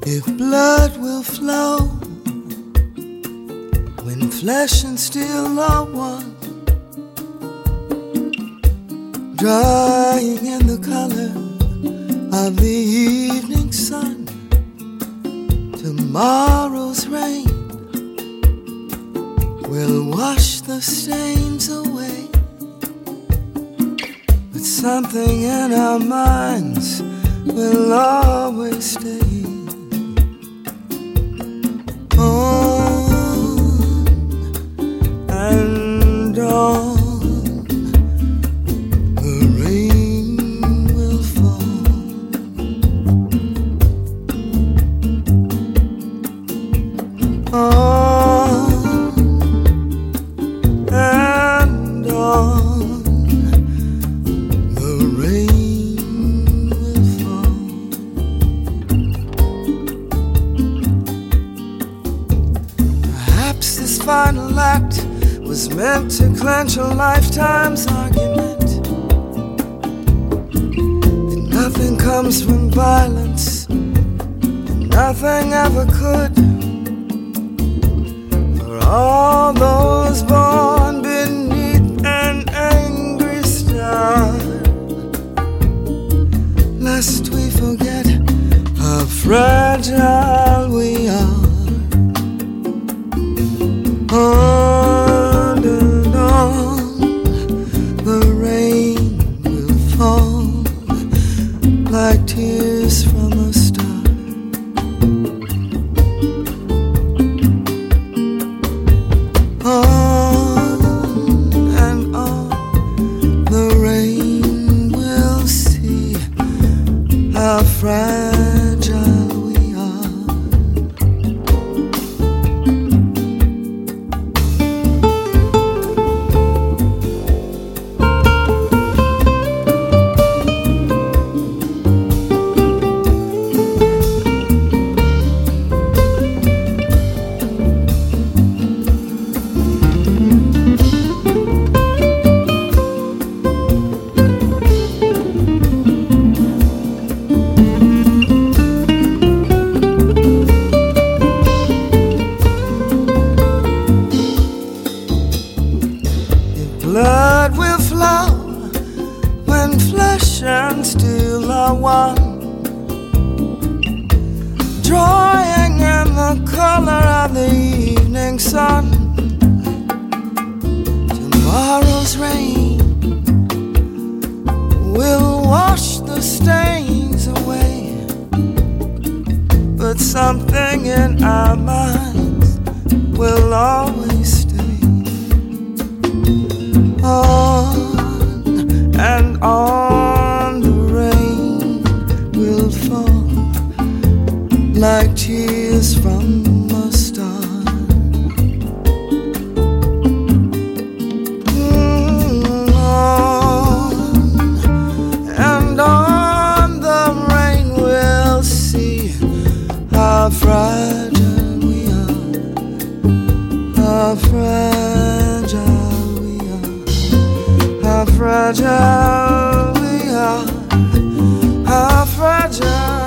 If blood will flow when flesh and steel are one, drying in the color of the evening sun, tomorrow's rain will wash the stains away, but something in our minds will always stay. On and on, the rain will fall. On and on, the rain will fall. Perhaps this final act was meant to clench a lifetime's argument. That nothing comes from violence, and nothing ever could. For all those born beneath an angry star, lest we forget how fragile we are. On and on, the rain will fall like tears from a star. On and on, the rain will see how fragile we are. Blood will flow when flesh and steel are one, drawing in the color of the evening sun. Tomorrow's rain will wash the stains away, but something in our minds will always stay. On and on, the rain will fall like tears from a star. On and on, the rain will see how fragile we are, how fragile, how fragile we are, how fragile.